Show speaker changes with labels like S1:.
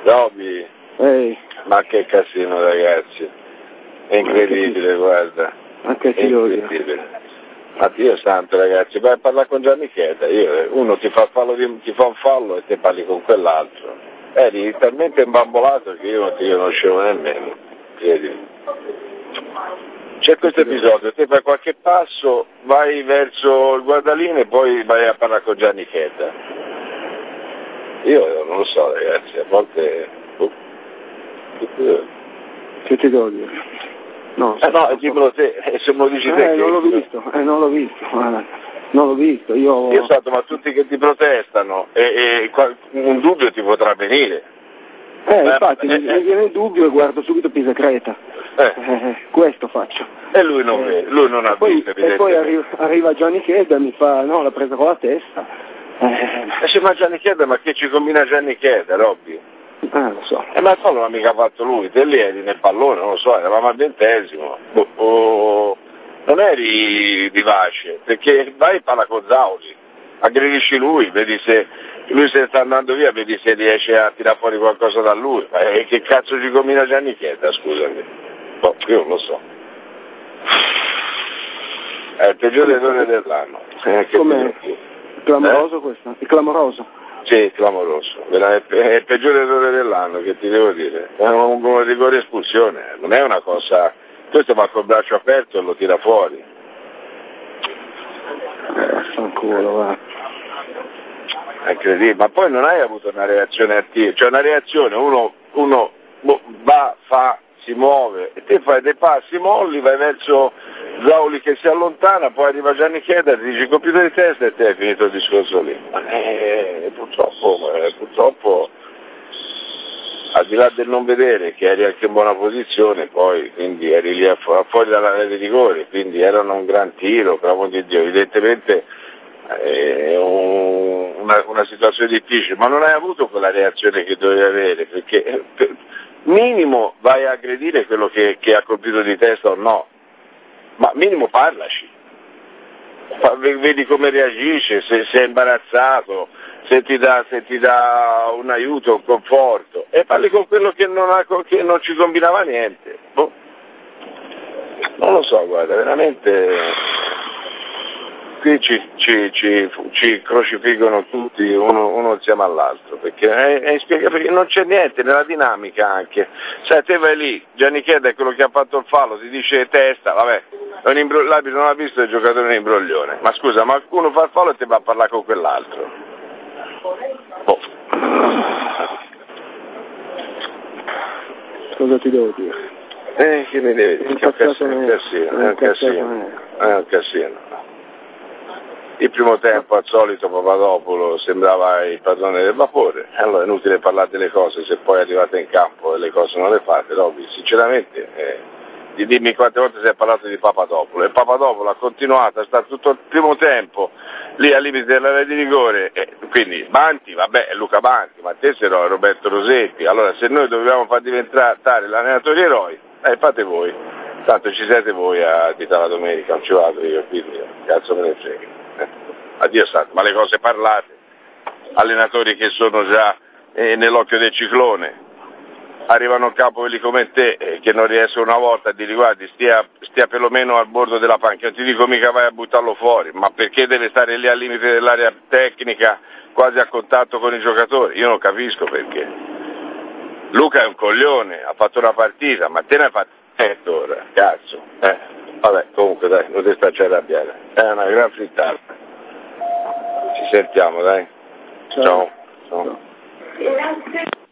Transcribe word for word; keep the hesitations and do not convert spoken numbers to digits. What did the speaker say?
S1: Robby,
S2: Ehi.
S1: Ma che casino ragazzi, è incredibile,
S2: Ma
S1: guarda,
S2: ma che
S1: è
S2: ti devo dire?
S1: incredibile. Ma Dio santo ragazzi, vai a parlare con Gianni Cheda, io, uno ti fa, fallo di, ti fa un fallo e te parli con quell'altro. Eri talmente imbambolato che io non ti conoscevo nemmeno, credimi. C'è questo episodio, te fai qualche passo, vai verso il guardaline e poi vai a parlare con Gianni Cheda. Io non lo so ragazzi, a volte... Oh.
S2: Che ti devo dire? No,
S1: eh no, dimmelo te, e se me lo dici te
S2: eh,
S1: che...
S2: non l'ho visto, eh, non l'ho visto, guarda. Non l'ho visto, io...
S1: Io so, ma tutti che ti protestano, e, e qua- un dubbio ti potrà venire.
S2: Eh, infatti,
S1: eh,
S2: mi,
S1: eh.
S2: mi viene il dubbio e guardo subito Pisa Creta.
S1: Eh.
S2: Eh, questo faccio.
S1: E lui non
S2: Eh,
S1: vede, lui non ha
S2: e poi,
S1: visto
S2: e poi
S1: evidentemente.
S2: arriva, arriva Gianni Cheda e mi fa, no, l'ha presa con la testa. Eh,
S1: E se ma Gianni Cheda, ma che ci combina Gianni Cheda, Robby?
S2: ah, lo so.
S1: Eh, ma non l'ha mica fatto lui, te lì eri nel pallone, non lo so, eravamo al ventesimo. Oh, oh, non eri vivace, perché vai e parla con Zauli, aggredisci lui, vedi se lui se sta andando via, vedi se riesce a tirare fuori qualcosa da lui. Ma eh, che cazzo ci combina Gianni Cheda, scusami? Boh, io non lo so. È il peggiore errore dell'anno. Eh, che
S2: Com'è?
S1: ti-
S2: Clamoroso
S1: eh?
S2: questo? È clamoroso.
S1: Sì, clamoroso, è il peggiore errore dell'anno, che ti devo dire, è un, un rigore espulsione, non è una cosa, questo va col braccio aperto e lo tira fuori.
S2: Eh, fanculo, va.
S1: È incredibile, ma poi non hai avuto una reazione attiva, cioè una reazione, uno, uno va, fa, si muove, e te fai dei passi, molli, vai verso Zauli che si allontana, poi arriva Gianni Cheda, ti dici computer di testa e te hai finito il discorso lì. Eh, purtroppo, eh, purtroppo, al di là del non vedere che eri anche in buona posizione, poi quindi eri lì a fu- fuori dalla rete di rigore, quindi erano un gran tiro, per amor di Dio, evidentemente è un, una, una situazione difficile, ma non hai avuto quella reazione che dovevi avere, perché eh, per, minimo vai a aggredire quello che, che ha colpito di testa o no, ma minimo parlaci, Fa, vedi come reagisce, se, se è imbarazzato, se ti, dà, se ti dà un aiuto, un conforto, e parli con quello che non, ha, che non ci combinava niente. Boh. Non lo so, guarda, veramente qui ci, ci, ci, ci crocifiggono tutti uno, uno insieme all'altro, perché è, è inspiegabile, perché non c'è niente nella dinamica anche. Sai, te vai lì, Gianni Cheda è quello che ha fatto il fallo, ti dice testa, vabbè, imbro- l'arbitro non ha visto il giocatore in imbroglione, ma scusa, ma uno fa il fallo e ti va a parlare con quell'altro. Boh.
S2: Cosa ti devo dire?
S1: Eh, che mi devi dire? È un casino, è un casino, è un casino, è un casino. Il primo tempo, al solito, Papadopoulos sembrava il padrone del vapore, allora è inutile parlare delle cose se poi arrivate in campo e le cose non le fate, Robby, sinceramente, eh, di dimmi quante volte si è parlato di Papadopoulos, e Papadopoulos ha continuato a stare tutto il primo tempo lì al limite della rete di rigore, e quindi Banti, vabbè, è Luca Banti, ma te sei Roberto Rosetti, allora se noi dobbiamo far diventare l'allenatore eroi, eh, fate voi, tanto ci siete voi a dita la domenica, non ci vado io, quindi cazzo me ne frega. Eh, addio santo, ma le cose parlate, allenatori che sono già eh, nell'occhio del ciclone, arrivano a capo quelli come te eh, che non riescono una volta a dire guardi stia, stia perlomeno al bordo della panca, non ti dico mica vai a buttarlo fuori, ma perché deve stare lì al limite dell'area tecnica quasi a contatto con i giocatori? Io non capisco perché. Luca è un coglione, ha fatto una partita, ma te ne hai fatto sette ora, cazzo, eh. Vabbè, comunque dai, non ti starci a arrabbiare. È una gran frittata. Ci sentiamo, dai. Ciao. Ciao. Ciao.